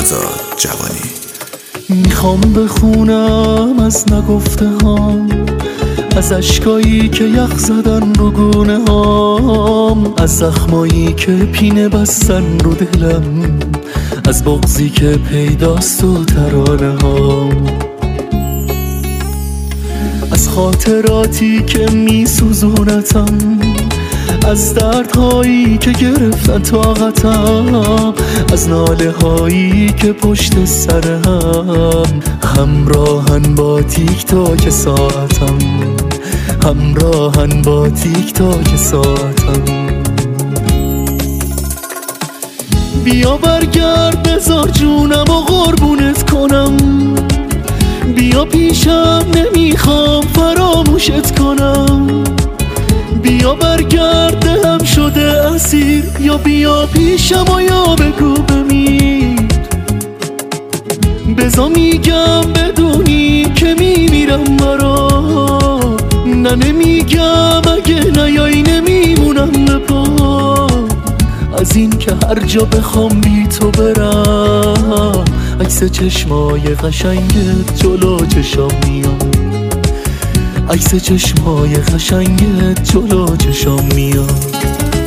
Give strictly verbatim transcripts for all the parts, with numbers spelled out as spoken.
آزاد جوانی. میخوام بخونم از نگفته هام، از اشکایی که یخ زدن رو گونه هام، از زخمایی که پینه بستن رو دلم، از بغضی که پیداست و ترانه هام، از خاطراتی که میسوزونتم، از دردهایی که گرفتن طاقتم، از ناله هایی که پشت سرم همراهن با تیک تاک ساعتم، همراهن با تیک تاک ساعتم. بیا برگرد بذار جونم و قربونت کنم، بیا پیشم نمیخوام فراموشت کنم، بیا برگرد هم شده اسیر، یا بیا پیشم و یا بگو بمیر، بزا میگم بدونی که میمیرم برا، نه نمیگم اگه نیایی نمیمونم بپا، از این که هر جا بخوام بی تو برم، عکس چشمای قشنگت جلو چشام میاد، عکس چشمای قشنگت جلو چشام میاد.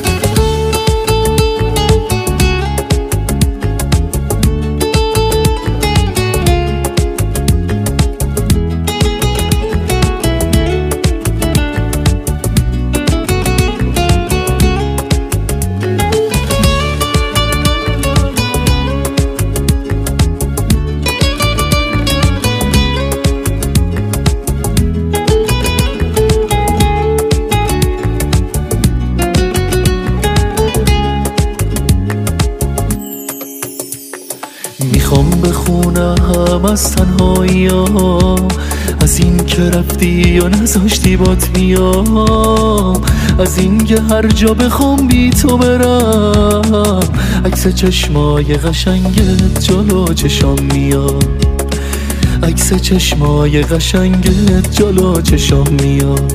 میخوام بخونم از تنهایی ها، از این که رفتی و نذاشتی بات میام، از این که هر جا بخوام بی تو برم، عکس چشمای قشنگت جلو چشام میاد، عکس چشمای قشنگت جلو چشام میاد.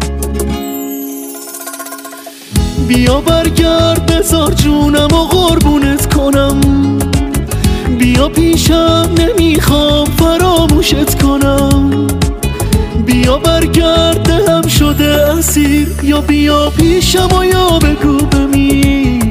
بیا برگرد بذار جونم و قربونت کنم، بیا پیشم نمیخوام فراموشت کنم، بیا برگرد هم شده اسیر، یا بیا پیشم و یا بگو بمیر،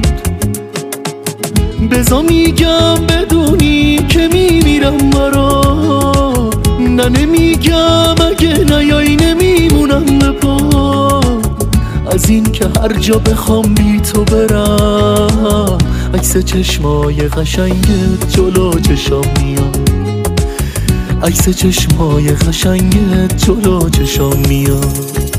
بزا میگم بدونی که میمیرم برا، نه نمیگم اگه نیایی نمیمونم بپا، از این که هر جا بخوام بی تو برم، عکس چشمای قشنگت جلو چشام میاد، عکس چشمای قشنگت جلو چشام میاد.